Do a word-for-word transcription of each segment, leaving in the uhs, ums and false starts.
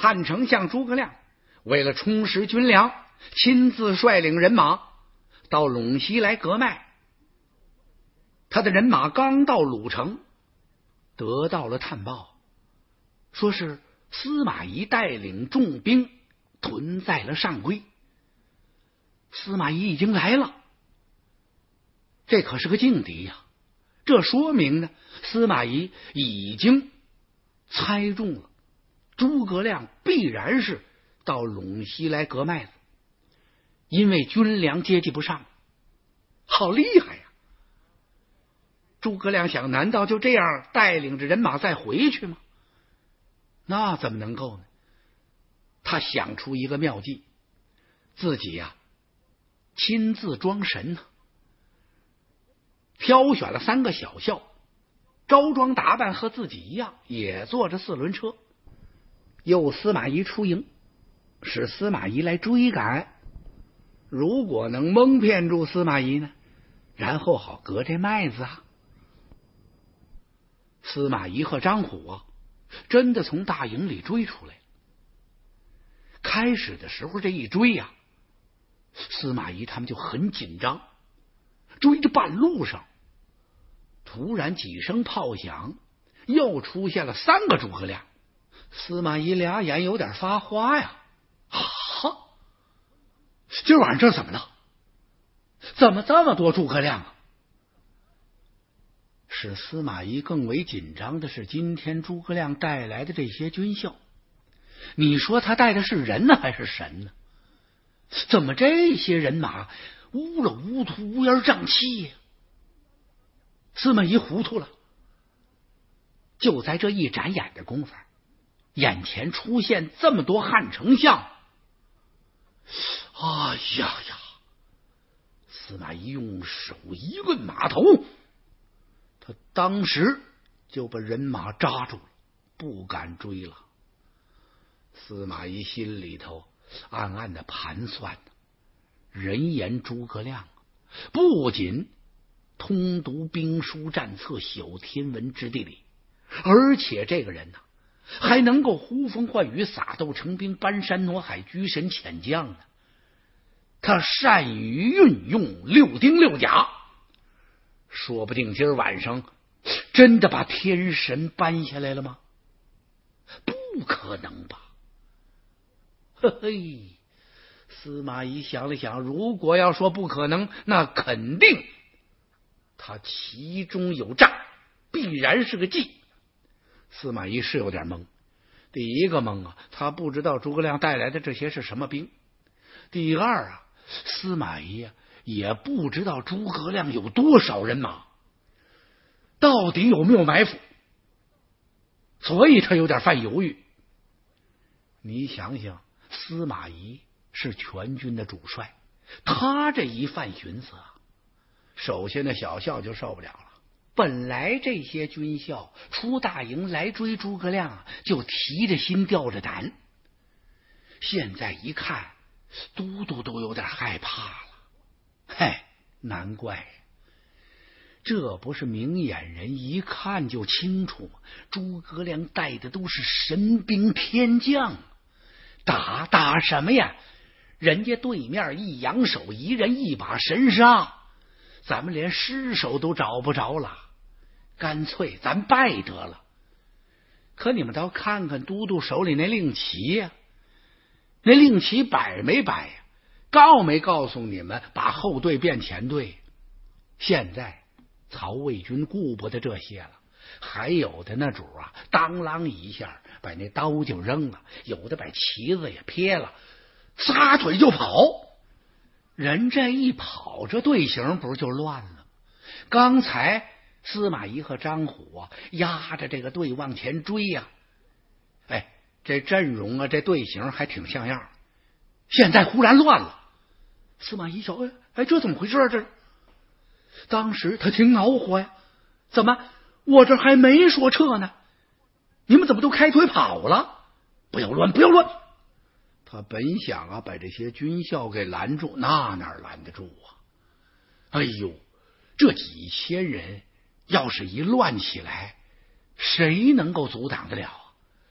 汉丞相诸葛亮为了充实军粮，亲自率领人马到陇西来割麦。他的人马刚到鲁城，得到了探报，说是司马懿带领重兵屯在了上邽。司马懿已经来了，这可是个劲敌呀！这说明呢，司马懿已经猜中了诸葛亮必然是到陇西来割麦子，因为军粮接济不上，好厉害呀！诸葛亮想，难道就这样带领着人马再回去吗？那怎么能够呢？他想出一个妙计，自己呀、啊、亲自装神呢，挑选了三个小校，着装打扮和自己一样，也坐着四轮车，诱司马懿出营，使司马懿来追赶。如果能蒙骗住司马懿呢，然后好割这麦子啊。司马懿和张虎啊，真的从大营里追出来。开始的时候这一追呀、啊，司马懿他们就很紧张，追着半路上，突然几声炮响，又出现了三个诸葛亮。司马懿俩眼有点发花呀，啊，今晚上这怎么了？怎么这么多诸葛亮啊？使司马懿更为紧张的是，今天诸葛亮带来的这些军校，你说他带的是人呢还是神呢？怎么这些人马乌了乌涂、乌烟瘴气呀？司马懿糊涂了。就在这一眨眼的功夫，眼前出现这么多汉丞相，哎呀呀！司马懿用手一抡马头，他当时就把人马扎住了，不敢追了。司马懿心里头暗暗的盘算呢，人言诸葛亮不仅通读兵书战策，晓天文之地理，而且这个人呢，还能够呼风唤雨、撒豆成兵、搬山挪海、居神遣将呢。他善于运用六丁六甲，说不定今儿晚上真的把天神搬下来了吗？不可能吧！嘿嘿，司马懿想了想，如果要说不可能，那肯定他其中有诈，必然是个计。司马懿是有点懵。第一个懵啊，他不知道诸葛亮带来的这些是什么兵；第二啊，司马懿啊也不知道诸葛亮有多少人马，到底有没有埋伏，所以他有点犯犹豫。你想想，司马懿是全军的主帅，他这一犯寻思啊，首先的小校就受不了了。本来这些军校出大营来追诸葛亮，就提着心吊着胆，现在一看，都督都有点害怕了。嘿，难怪，这不是明眼人一看就清楚吗？诸葛亮带的都是神兵天将，打打什么呀？人家对面一扬手，一人一把神杀，咱们连尸首都找不着了，干脆咱败得了。可你们倒看看都督手里那令旗呀、啊，那令旗摆没摆呀？告没告诉你们把后队变前队？现在曹魏军顾不得这些了，还有的那主啊，当啷一下把那刀就扔了，有的把旗子也撇了，撒腿就跑。人这一跑，这队形不是就乱了？刚才司马懿和张虎啊压着这个队往前追呀、啊，哎，这阵容啊，这队形还挺像样。现在忽然乱了，司马懿瞧，哎哎，这怎么回事啊？这当时他挺恼火呀，怎么我这还没说撤呢，你们怎么都开腿跑了？不要乱，不要乱！他本想啊把这些军校给拦住，那哪拦得住啊？哎呦，这几千人要是一乱起来，谁能够阻挡得了？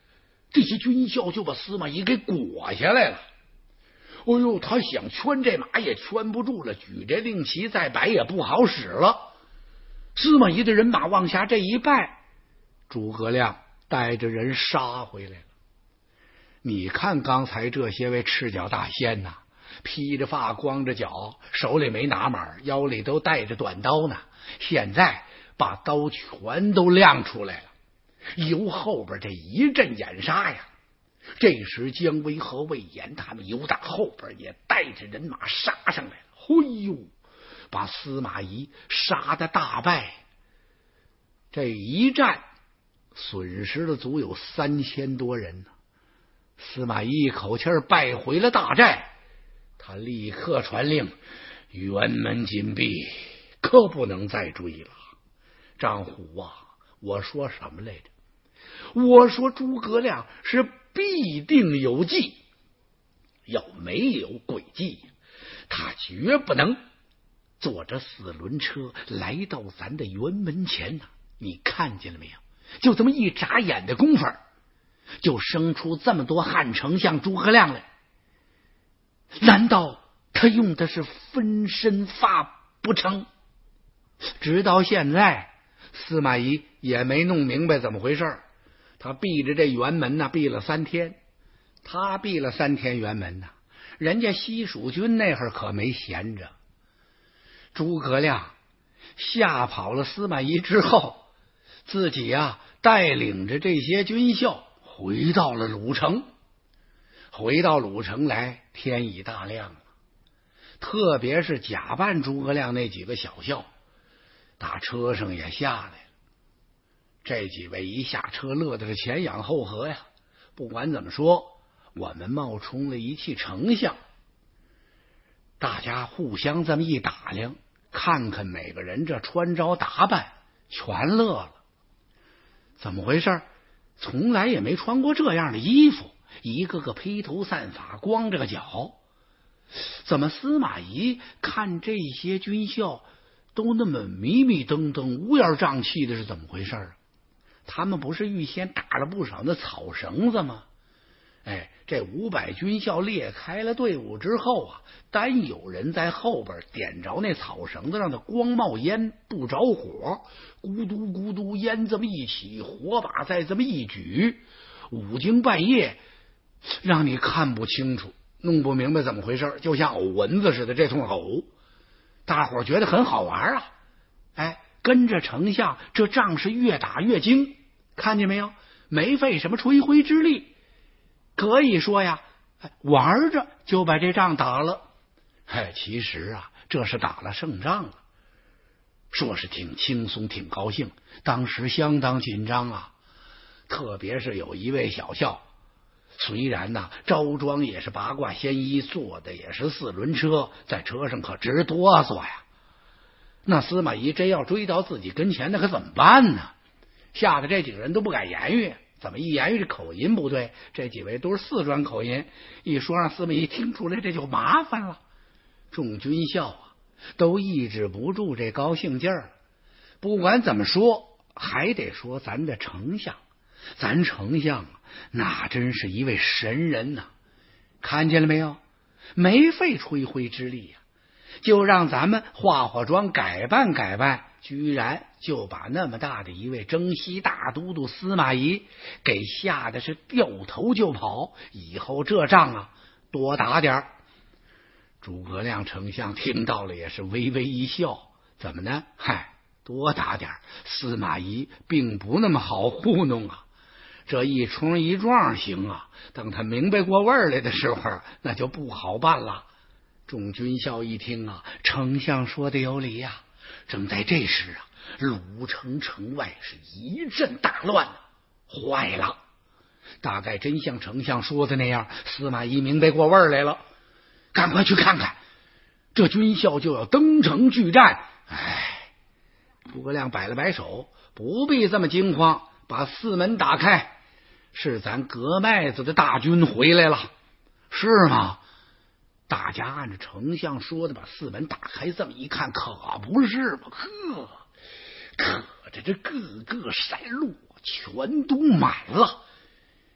这些军校就把司马懿给裹下来了。哎呦，他想圈这马也圈不住了，举这令旗再摆也不好使了。司马懿的人马往下这一拜，诸葛亮带着人杀回来了。你看刚才这些位赤脚大仙呐，披着发，光着脚，手里没拿马，腰里都带着短刀呢，现在把刀全都亮出来了，由后边这一阵掩杀呀。这时姜维和魏延他们由打后边也带着人马杀上来了，嘿呦，把司马懿杀得大败。这一战损失了足有三千多人呢。司马懿一口气败回了大寨，他立刻传令，辕门紧闭，可不能再追了。张虎啊，我说什么来着？我说诸葛亮是必定有计，要没有诡计，他绝不能坐着四轮车来到咱的辕门前呢、啊。你看见了没有？就这么一眨眼的功夫，就生出这么多汉丞相诸葛亮来。难道他用的是分身法不成？直到现在，司马懿也没弄明白怎么回事。他闭着这辕门呢，闭了三天。他闭了三天辕门呢，人家西蜀军那会儿可没闲着。诸葛亮吓跑了司马懿之后，自己啊带领着这些军校回到了鲁城。回到鲁城来，天已大亮了。特别是假扮诸葛亮那几个小校，打车上也下来了。这几位一下车，乐的是前仰后合呀。不管怎么说，我们冒充了一气丞相。大家互相这么一打量，看看每个人这穿着打扮，全乐了。怎么回事？从来也没穿过这样的衣服，一个个披头散发，光着个脚。怎么司马懿看这些军校都那么迷迷瞪瞪，乌烟瘴气的，是怎么回事啊？他们不是预先打了不少的草绳子吗？哎，这五百军校裂开了队伍之后啊，单有人在后边点着那草绳子，让它光冒烟不着火，咕嘟咕嘟烟这么一起，火把再这么一举，五更半夜让你看不清楚，弄不明白怎么回事，就像偶蚊子似的，这通偶。大伙觉得很好玩啊，哎，跟着丞相，这仗是越打越精，看见没有？没费什么吹灰之力，可以说呀，玩着就把这仗打了。哎，其实啊，这是打了胜仗了，说是挺轻松，挺高兴，当时相当紧张啊。特别是有一位小校，虽然呢着装也是八卦仙衣，坐的也是四轮车，在车上可直哆嗦呀。那司马懿真要追到自己跟前，那可怎么办呢？吓得这几个人都不敢言语。怎么一言语这口音不对？这几位都是四川口音，一说让司马懿听出来，这就麻烦了。众军校啊，都抑制不住这高兴劲儿。不管怎么说，还得说咱的丞相，咱丞相啊，那真是一位神人呐、啊！看见了没有？没费吹灰之力呀、啊，就让咱们化化妆，改扮改扮，居然就把那么大的一位征西大都督司马懿给吓得是掉头就跑。以后这仗啊，多打点儿。诸葛亮丞相听到了也是微微一笑，怎么呢？嗨，多打点儿，司马懿并不那么好糊弄啊。这一冲一撞行啊，等他明白过味儿来的时候，那就不好办了。众军校一听啊，丞相说的有理呀、啊。正在这时啊，鲁城城外是一阵大乱，坏了！大概真像丞相说的那样，司马懿明白过味儿来了，赶快去看看，这军校就要登城拒战。哎，诸葛亮摆了摆手，不必这么惊慌，把四门打开，是咱割麦子的大军回来了。是吗？大家按照丞相说的把四门打开，这么一看，可不是嘛！呵，可着这各个山路全都满了，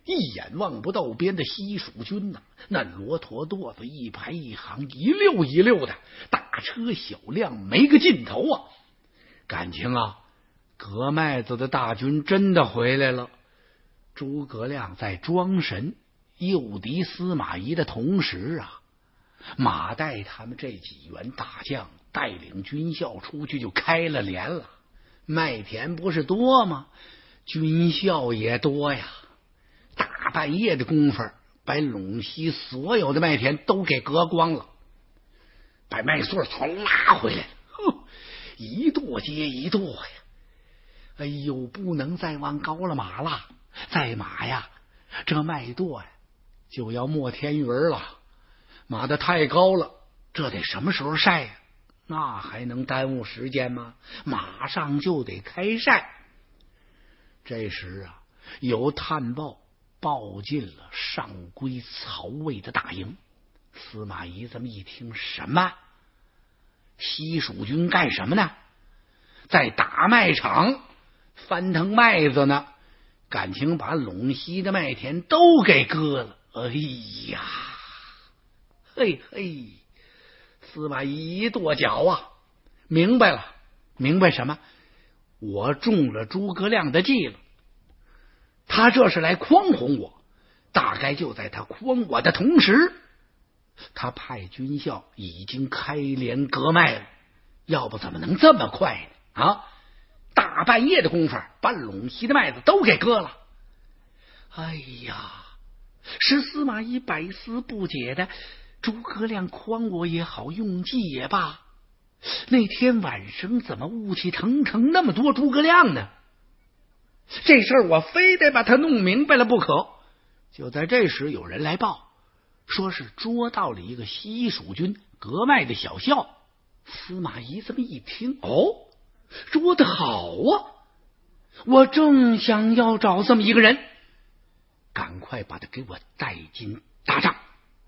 一眼望不到边的西蜀军呐、啊，那骆驼垛子一排一行，一溜一溜的，大车小辆没个尽头啊！感情啊，葛麦子的大军真的回来了。诸葛亮在装神诱敌司马懿的同时啊，马岱他们这几员大将带领军校出去就开了连了。麦田不是多吗？军校也多呀。大半夜的功夫，把陇西所有的麦田都给割光了，把麦穗全拉回来了。哼，一垛接一垛呀！哎呦，不能再往高了马了，再马呀，这麦垛呀就要没天云了。马的太高了，这得什么时候晒呀？那还能耽误时间吗？马上就得开晒。这时啊，有探报报进了上归曹魏的大营。司马懿这么一听，什么？西蜀军干什么呢？在打麦场翻腾麦子呢，感情把陇西的麦田都给割了。哎呀，嘿嘿！司马懿一跺脚啊，明白了，明白什么？我中了诸葛亮的计了。他这是来诓哄我，大概就在他诓我的同时，他派军校已经开连割麦了。要不怎么能这么快呢？啊，大半夜的功夫，把陇西的麦子都给割了。哎呀，是司马懿百思不解的。诸葛亮诓我也好，用计也罢，那天晚上怎么雾气腾腾那么多诸葛亮呢？这事儿我非得把他弄明白了不可。就在这时，有人来报，说是捉到了一个西蜀军割麦的小校。司马懿这么一听，哦，捉得好啊！我正想要找这么一个人，赶快把他给我带进大帐。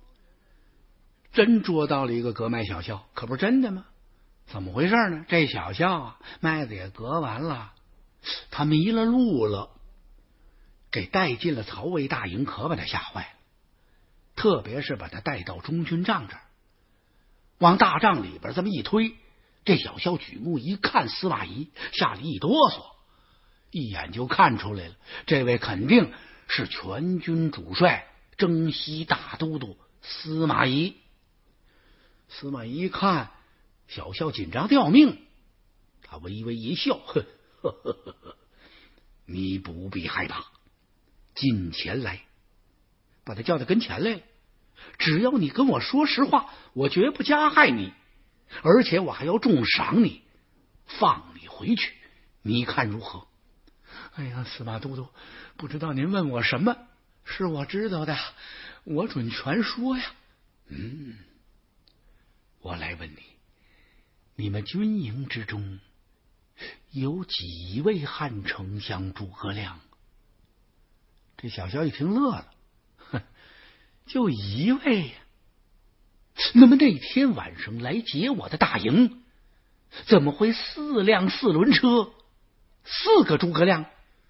真捉到了一个割麦小校，可不是真的吗？怎么回事呢？这小校啊，麦子也割完了，他迷了路了，给带进了曹魏大营，可把他吓坏了。特别是把他带到中军帐这儿，往大帐里边这么一推，这小校举目一看司马懿，吓了一哆嗦，一眼就看出来了，这位肯定是全军主帅征西大都督司马懿。司马懿一看小校紧张的要命，他微微一笑，呵呵呵呵呵，你不必害怕，近前来。把他叫到跟前来了。只要你跟我说实话，我绝不加害你，而且我还要重赏你，放你回去，你看如何？哎呀，司马都督，不知道您问我什么，是我知道的，我准全说呀。嗯，我来问你，你们军营之中有几位汉丞相诸葛亮？这小校一听乐了，哼，就一位呀。那么那天晚上来劫我的大营，怎么会四辆四轮车，四个诸葛亮？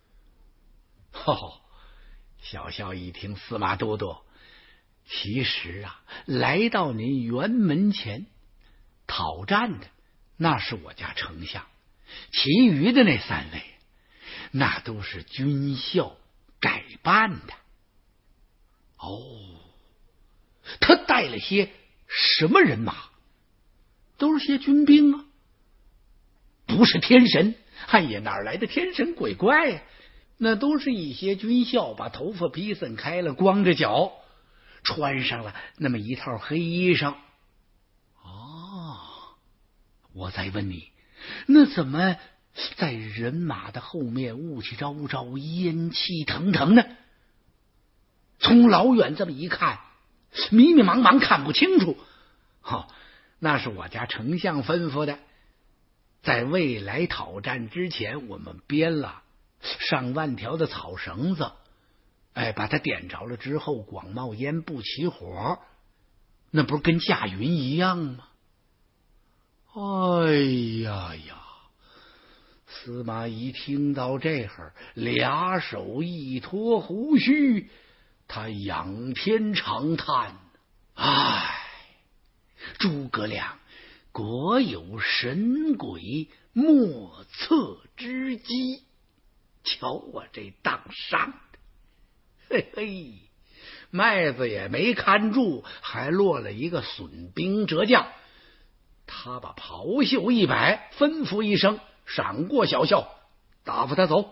哦，小校一听，司马都督，其实啊，来到您辕门前讨战的那是我家丞相，其余的那三位那都是军校改办的。哦，他带了些什么人马？都是些军兵啊，不是天神。哎呀，哪来的天神鬼怪呀？那都是一些军校，把头发披散开了，光着脚，穿上了那么一套黑衣裳。哦，我再问你，那怎么在人马的后面雾气昭昭，烟气腾腾呢？从老远这么一看，迷迷茫茫看不清楚。哦，那是我家丞相吩咐的，在未来讨战之前，我们编了上万条的草绳子，哎，把它点着了之后，光冒烟不起火，那不是跟驾云一样吗？哎呀呀， 司马懿听到这会，俩手一托胡须，他仰天长叹：唉，诸葛亮果有神鬼莫测之机。瞧我这当上的，嘿嘿，麦子也没看住，还落了一个损兵折将。他把袍袖一摆，吩咐一声：闪过小校，打发他走。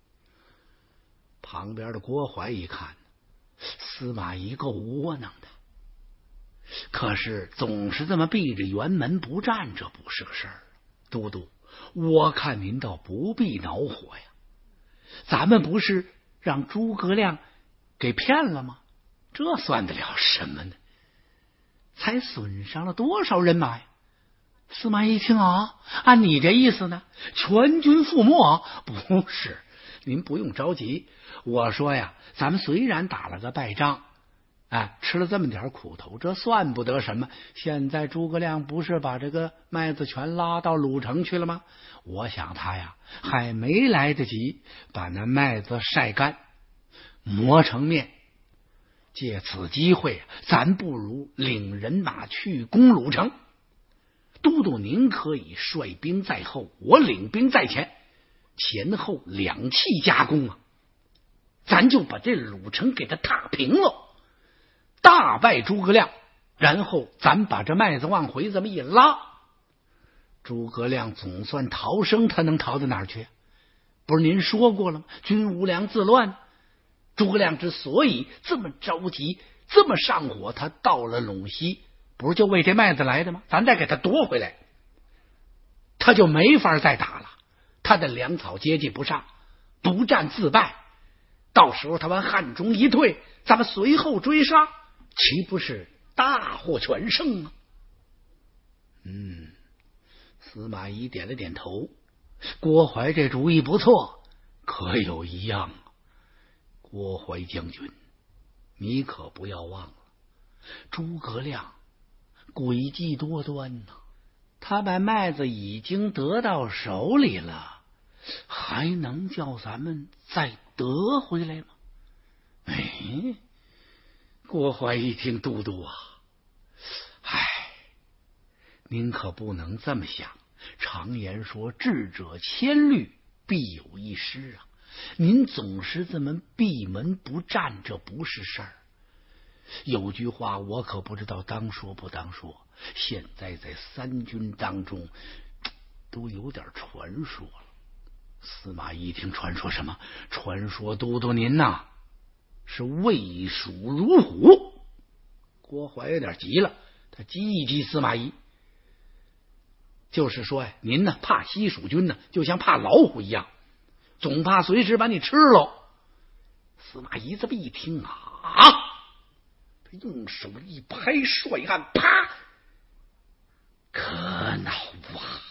旁边的郭淮一看，司马懿够窝囊的，可是总是这么闭着辕门不战，这不是个事儿。都督，我看您倒不必恼火呀，咱们不是让诸葛亮给骗了吗？这算得了什么呢？才损伤了多少人马呀？司马懿一听啊，按你这意思呢，全军覆没？不是，您不用着急。我说呀，咱们虽然打了个败仗，哎，吃了这么点苦头，这算不得什么。现在诸葛亮不是把这个麦子全拉到鲁城去了吗？我想他呀，还没来得及把那麦子晒干磨成面。借此机会，咱不如领人马去攻鲁城。都督您可以率兵在后，我领兵在前，前后两气夹攻啊！咱就把这鲁城给他踏平了，大败诸葛亮，然后咱把这麦子往回这么一拉，诸葛亮总算逃生，他能逃到哪儿去？不是您说过了吗？军无粮自乱。诸葛亮之所以这么着急，这么上火，他到了陇西，不是就为这麦子来的吗？咱再给他夺回来，他就没法再打了。他的粮草接济不上，不战自败，到时候他往汉中一退，咱们随后追杀，岂不是大获全胜吗？嗯，司马懿点了点头，郭淮这主意不错，可有一样，郭淮将军，你可不要忘了，诸葛亮诡计多端呐，他把麦子已经得到手里了，还能叫咱们再得回来吗？哎，郭淮一听，都督啊，唉，您可不能这么想。常言说，智者千虑，必有一失啊。您总是这么闭门不战，这不是事儿。有句话我可不知道当说不当说，现在在三军当中都有点传说了。司马懿听传说什么？传说都督您呐是畏蜀如虎。郭淮有点急了，他激一激司马懿，就是说呀，您呢怕西蜀军呢，就像怕老虎一样，总怕随时把你吃喽。司马懿这么一听啊，他用手一拍帅案，啪！可恼啊！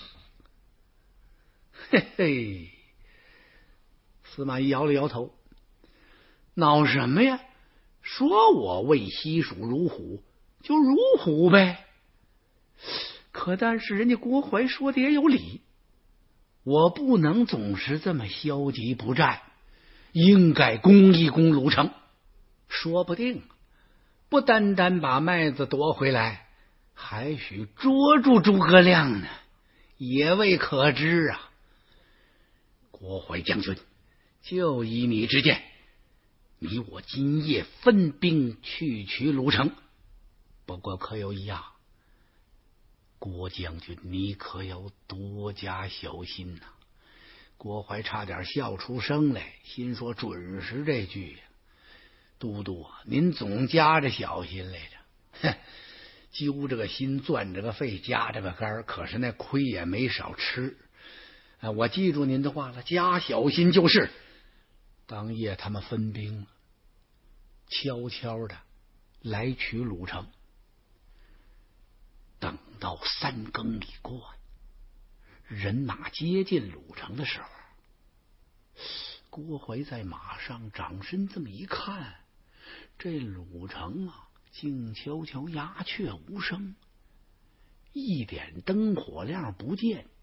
嘿嘿，司马懿摇了摇头，恼什么呀？说我畏西蜀如虎，就如虎呗。可但是人家郭淮说的也有理，我不能总是这么消极不战，应该攻一攻鲁城，说不定不单单把麦子夺回来，还许捉住诸葛亮呢，也未可知啊。郭淮将军，就依你之见，你我今夜分兵去取鲁城。不过可有一样，郭将军你可要多加小心呐、啊！郭淮差点笑出声来，心说准是这句呀。都督啊，您总夹着小心来着，哼，揪着个心，攥着个肺，夹着个肝，可是那亏也没少吃。啊，我记住您的话了，加小心就是。当夜他们分兵了，悄悄的来取鲁城。等到三更里过，人马接近鲁城的时候，郭淮在马上掌身这么一看，这鲁城啊静悄悄，鸦雀无声，一点灯火亮不见，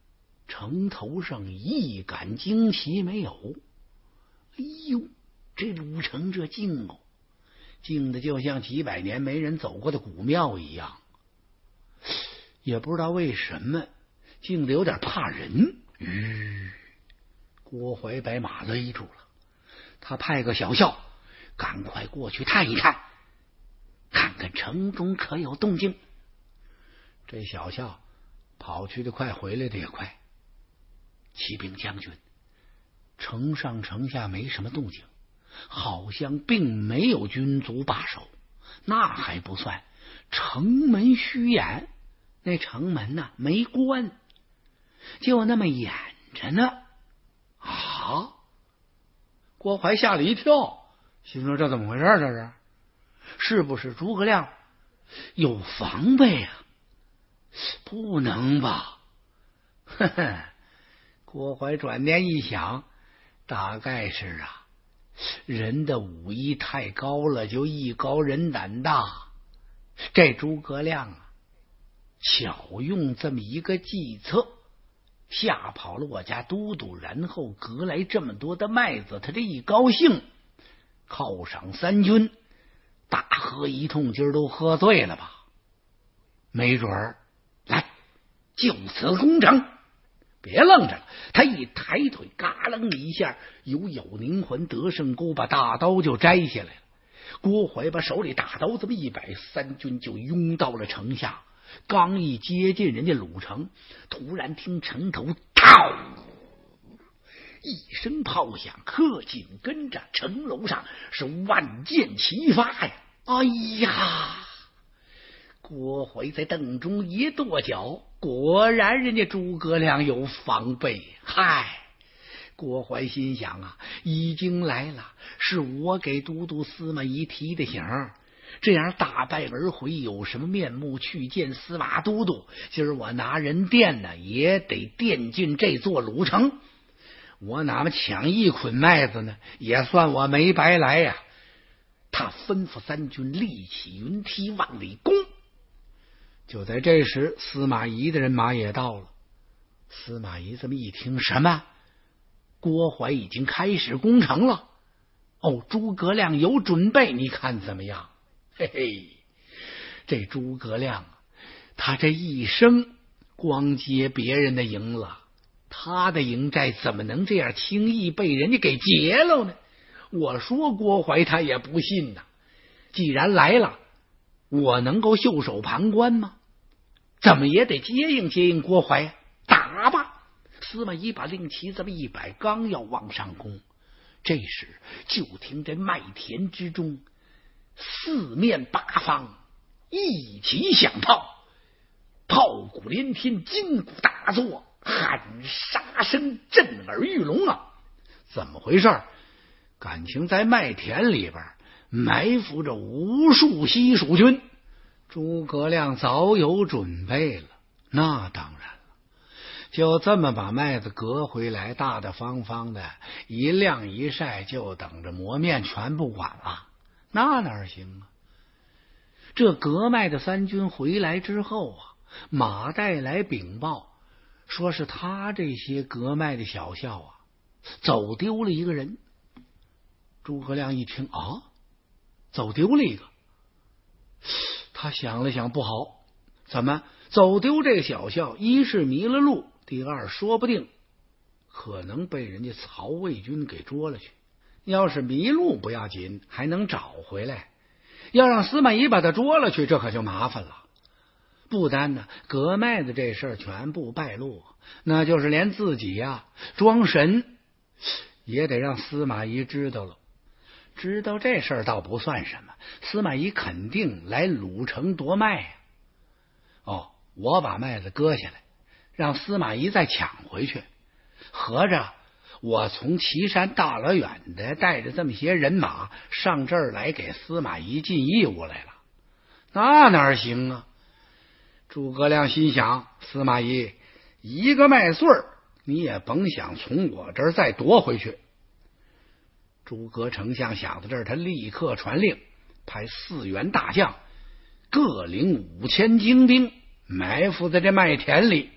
城头上一杆旌旗没有。哎呦，这鲁城这静哦，静的就像几百年没人走过的古庙一样。也不知道为什么，静的有点怕人。吁，郭淮把马勒住了，他派个小校赶快过去看一看，看看城中可有动静。这小校跑去的快，回来的也快。启禀将军，城上城下没什么动静，好像并没有军卒把守。那还不算，城门虚掩，那城门呐没关，就那么掩着呢。啊！郭淮吓了一跳，心说这怎么回事？这是是不是诸葛亮有防备啊？不能吧？呵呵。郭淮转念一想，大概是啊，人的武艺太高了，就艺高人胆大。这诸葛亮啊，巧用这么一个计策，吓跑了我家都督，然后革来这么多的麦子，他这一高兴，犒赏三军，大喝一通，今儿都喝醉了吧？没准儿，来，就此攻城。别愣着了，他一抬腿，嘎楞一下，有咬凝环得胜钩，把大刀就摘下来了。郭淮把手里大刀这么一摆，三军就拥到了城下。刚一接近人家鲁城，突然听城头嗷一声炮响，可紧跟着城楼上是万箭齐发呀！哎呀！郭淮在凳中一跺脚，果然人家诸葛亮有防备。嗨，郭淮心想啊，已经来了，是我给都督司马懿提的醒，这样大败而回，有什么面目去见司马都督？今儿我拿人垫呢，也得垫进这座鲁城。我哪么抢一捆麦子呢？也算我没白来呀、啊！他吩咐三军立起云梯往里攻。就在这时，司马懿的人马也到了。司马懿这么一听，什么？郭淮已经开始攻城了？哦，诸葛亮有准备，你看怎么样？嘿嘿，这诸葛亮他这一生光接别人的营了，他的营寨怎么能这样轻易被人家给劫了呢？我说郭淮他也不信呐。既然来了，我能够袖手旁观吗？怎么也得接应接应郭淮，打吧！司马懿把令旗这么一摆，刚要往上攻，这时就听这麦田之中四面八方一起响炮，炮鼓连天，金鼓大作，喊杀声震耳欲聋啊！怎么回事？感情在麦田里边埋伏着无数西蜀军。诸葛亮早有准备了，那当然了，就这么把麦子革回来，大大方方的一晾一晒，就等着磨面，全不管了，那哪行啊？这革麦的三军回来之后啊，马岱来禀报，说是他这些革麦的小校啊，走丢了一个人。诸葛亮一听啊，走丢了一个。他想了想，不好，怎么走丢这个小校？一是迷了路，第二说不定可能被人家曹魏军给捉了去。要是迷路不要紧，还能找回来，要让司马懿把他捉了去，这可就麻烦了。不单呢革麦的这事儿全部败露，那就是连自己呀、啊、装神也得让司马懿知道了。知道这事儿倒不算什么，司马懿肯定来鲁城夺麦呀、啊。哦，我把麦子割下来，让司马懿再抢回去，合着我从岐山大老远的带着这么些人马上这儿来给司马懿尽义务来了，那哪行啊？诸葛亮心想，司马懿一个麦穗儿你也甭想从我这儿再夺回去。诸葛丞相想到这儿，他立刻传令，派四员大将各领五千精兵埋伏在这麦田里。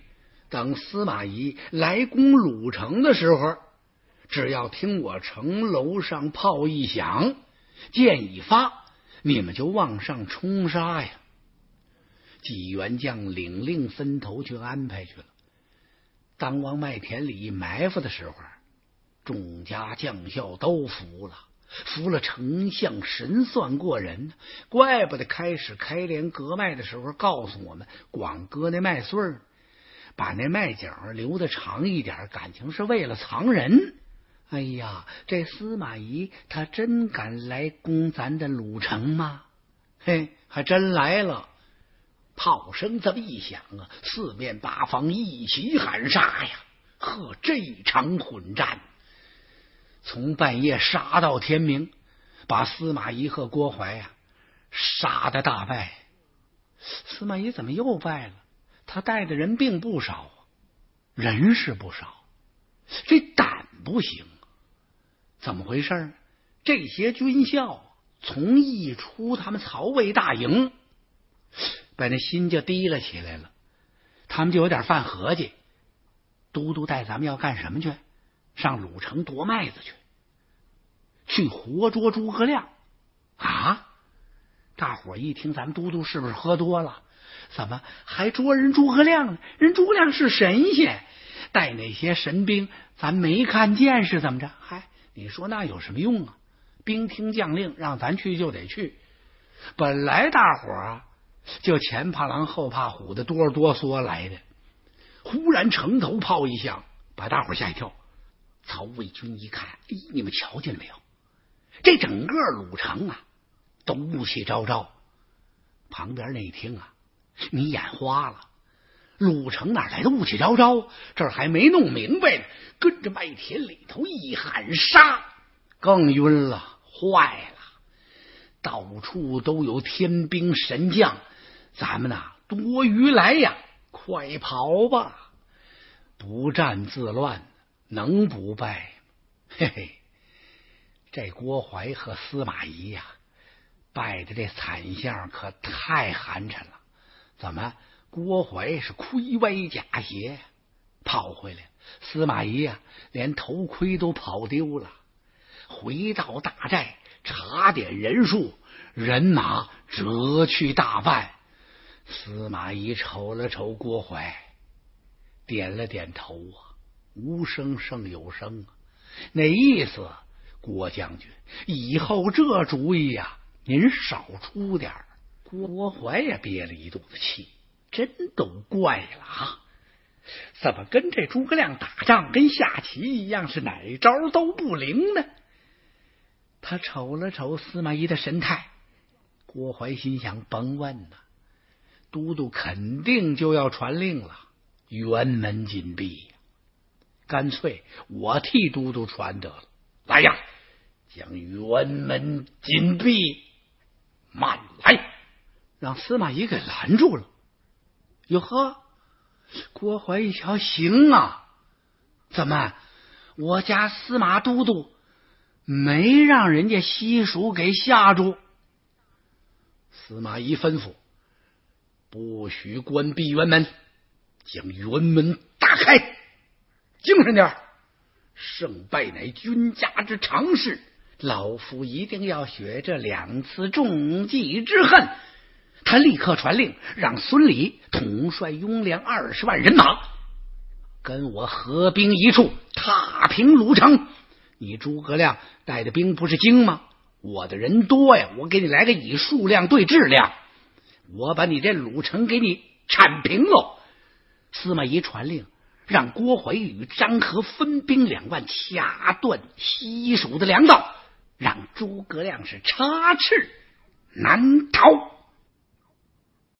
等司马懿来攻鲁城的时候，只要听我城楼上炮一响，箭一发，你们就往上冲杀呀。几员将领令分头去安排去了。当往麦田里埋伏的时候，众家将校都服了，服了丞相神算过人，怪不得开始开镰割麦的时候告诉我们光割那麦穗儿，把那麦秆留得长一点，感情是为了藏人。哎呀，这司马懿他真敢来攻咱的鲁城吗？嘿，还真来了。炮声这么一响啊，四面八方一起喊杀呀！呵，这场混战从半夜杀到天明，把司马懿和郭淮呀、啊、杀得大败。司马懿怎么又败了？他带的人并不少，人是不少，这胆不行。怎么回事？这些军校从一出他们曹魏大营，把那心就提了起来了，他们就有点犯合计，都督带咱们要干什么去？上鲁城夺麦子去，去活捉诸葛亮啊！大伙一听，咱们都督是不是喝多了？怎么还捉人诸葛亮呢？人诸葛亮是神仙，带那些神兵咱没看见是怎么着？嗨，你说那有什么用啊？兵听将令，让咱去就得去。本来大伙啊就前怕狼后怕虎的哆哆嗦来的，忽然城头炮一响，把大伙吓一跳。曹魏军一看，哎，你们瞧见了没有？这整个鲁城啊都雾气昭昭。旁边那一听啊，你眼花了，鲁城哪来的雾气昭昭？这儿还没弄明白呢，跟着麦田里头一喊杀，更晕了，坏了，到处都有天兵神将，咱们呐多余来呀，快跑吧！不战自乱，能不败？嘿嘿，这郭淮和司马懿呀、啊，败的这惨相可太寒碜了。怎么？郭淮是盔歪甲斜跑回来，司马懿呀、啊，连头盔都跑丢了。回到大寨，查点人数，人马折去大半。司马懿瞅了瞅郭淮，点了点头啊，无声胜有声啊，那意思，郭将军，以后这主意呀、啊，您少出点儿。郭淮也憋了一肚子气，真都怪了啊！怎么跟这诸葛亮打仗跟下棋一样，是哪招都不灵呢？他瞅了瞅司马懿的神态，郭淮心想，甭问呐，都督肯定就要传令了，辕门紧闭，干脆我替都督传得了。来呀，将辕门紧闭！慢来！让司马懿给拦住了。哟呵，郭淮一瞧，行啊，怎么我家司马都督没让人家西蜀给吓住？司马懿吩咐，不许关闭辕门，将辕门打开，精神点，胜败乃君家之常事，老夫一定要雪这两次中计之恨。他立刻传令，让孙礼统帅雍凉二十万人马，跟我合兵一处，踏平鲁城。你诸葛亮带的兵不是精吗？我的人多呀，我给你来个以数量对质量，我把你这鲁城给你铲平喽。司马懿传令，让郭淮与张合分兵两万，掐断西蜀的粮道，让诸葛亮是插翅难逃。